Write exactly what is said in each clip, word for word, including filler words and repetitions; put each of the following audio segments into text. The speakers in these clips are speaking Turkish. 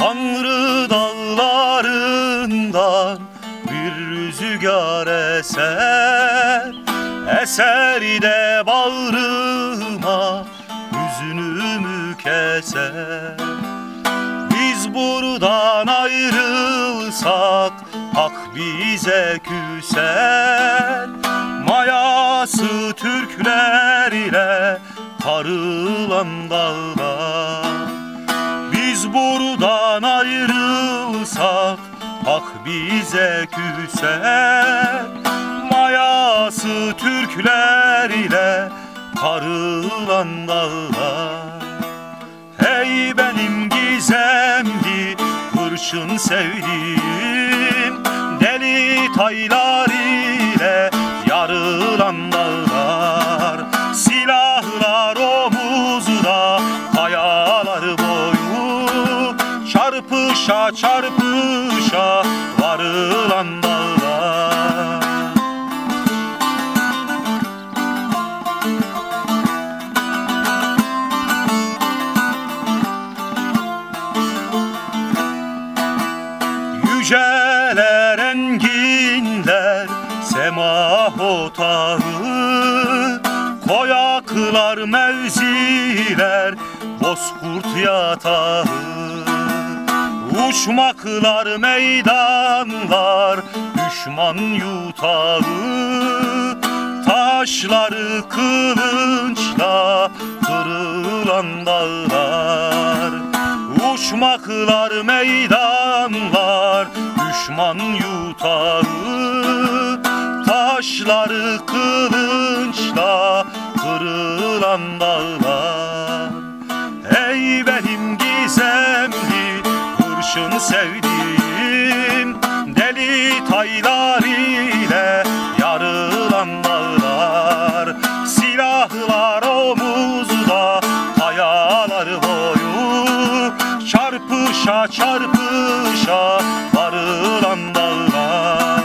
Tanrı dağlarından bir rüzgar eser, eser de bağrıma hüznümü keser. Biz buradan ayrılsak hak bize küser, mayası Türkler ile karılan dağlar. Biz buradan ayrılsak hak bize küser, mayası Türkler ile karılan dağlar. Hey benim gizemli hırçın sevdiğim, deli taylar ile yarılan dağlar. Silahlar omuzda, kayalar boyu, çarpışa çarpışa varılan dağlar. Yüceler, enginler, semah otağı, koyaklar, mevziler, bozkurt yatağı. Uçmaklar, meydanlar, düşman yutağı, taşları kılınçla kırılan dağlar. Uçmaklar, meydanlar, düşman yutağı, taşları kılınçla kırılan dağlar. Ey benim gizemli hırçın sevdiğim, deli taylar ile yarılan dağlar. Silahlar omuzda, kayalar boyu, çarpışa çarpışa varılan dağlar.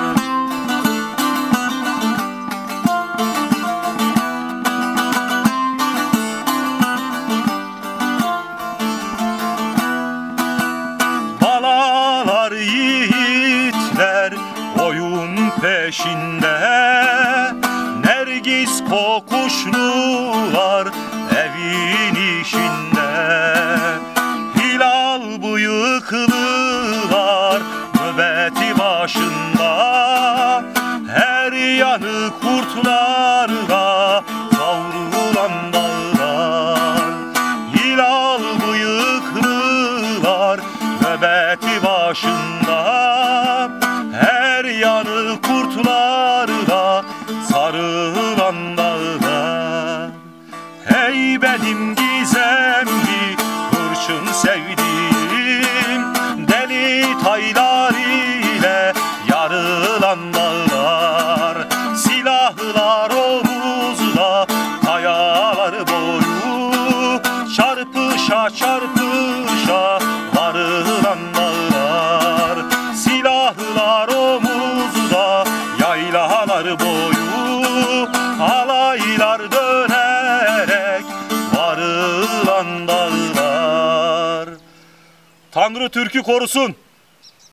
Balalar, yiğitler oyun peşinde, nergis kokuşlular evin işinde. Hilal bıyıklılar nöbeti başında, her yanı kurtlarla kavrulan dağlar. Hilal bıyıklılar nöbeti başında, her yanı kurtlarla sarılan dağlar. Hey benim gizemli hırçın sevdiğim, deli taylar ile yarılan dağlar. Silahlar omuzda, kayalar boyu, çarpışa çarpışa varılan dağlar. Silahlar omuzda, yaylalar boyu, alaylar dönerek varılan dağlar. Tanrı Türk'ü korusun.